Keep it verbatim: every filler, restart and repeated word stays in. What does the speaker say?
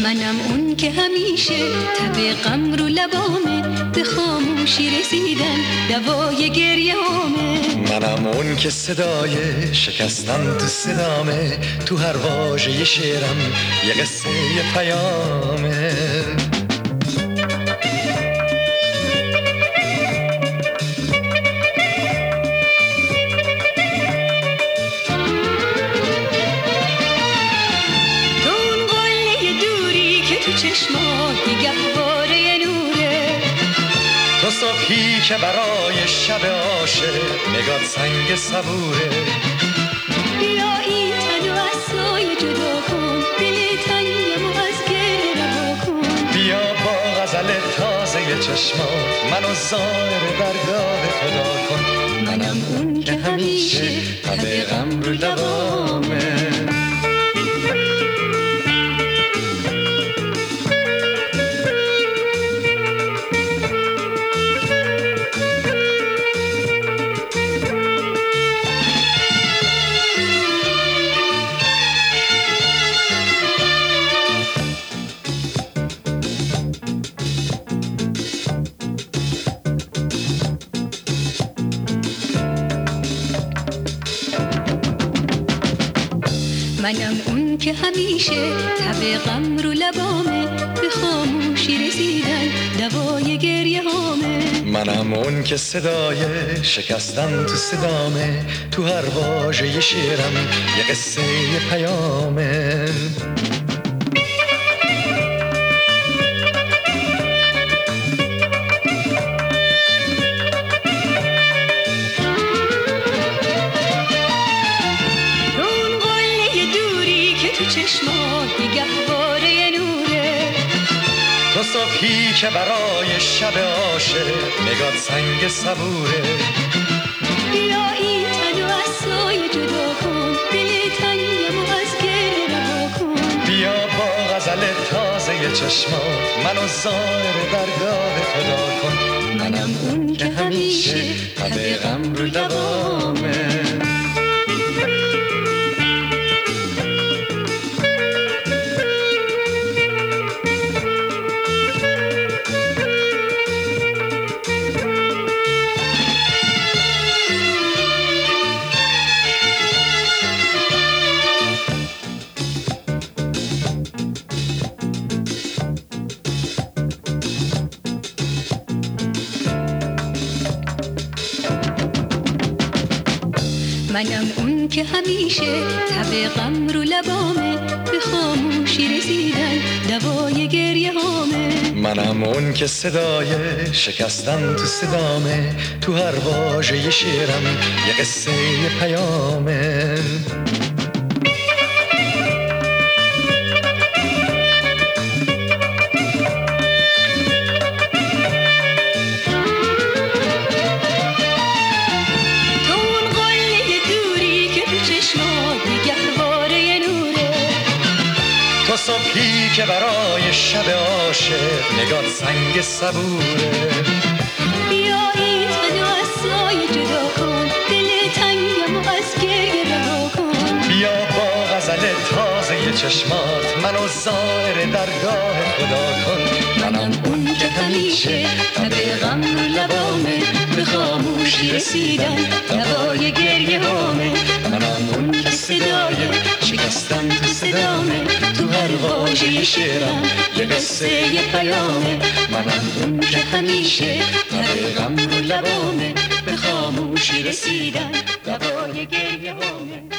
منم اون که همیشه تب غم رو لبامه، به خاموشی رسیدن دوای گریه هامه. منم اون که صدای شکستن تو صدامه، تو هر واژه شعرم یه قصه یه پیامه. چشمات گهواره نوره، تو صبحی که برای شب عاشق نگات سنگ صبوره. بیا این تن و از سایه جدا کن، دل تنگم و از گریه رها کن. بیا با غزل تازه چشمات منو زائر درگاه خدا کن. منم اون که همیشه تب غم رو لبامه. منم اون که همیشه تب غم رو لبامه، به خاموشی رسیدن دوای گریه هامه. منم اون که صدای شکستن تو صدامه، تو هر واژه شعرم یه قصه یه پیامه. چشمات گهواره نوره، تو صبحی که برای شب عاشق نگات سنگ صبوره. بیا این تن و از سایه جدا کن، دل تنگم و از گریه رها کن. بیا با غزل تازه چشمات منو زائر درگاه خدا کن. منم اون که همیشه تب غم رو لبامه. منم اون که همیشه تب غم رو لبامه، به خاموشی رسیدن دوای گریه هامه. منم اون که صدای شکستن تو صدامه، تو هر واژه شعرم یه قصه یه پیامه. تو صبحی که برای شب عاشق نگات سنگ صبوره. بیا این تن و از سایه جدا کن، دل تنگم و از گریه رها کن. بیا با غزل تازه چشمات منو زائر درگاه خدا کن. منم اون که همیشه تب غم رو لبامه، به خاموشی رسیدن دوای گریه هامه. منم اون که صدای شکستن تو صدامه، تو هر واژه شعرم یه قصه یه پیامه. منم اون که همیشه تب غم رو لبامه، به خاموشی رسیدن دوای گریه هامه.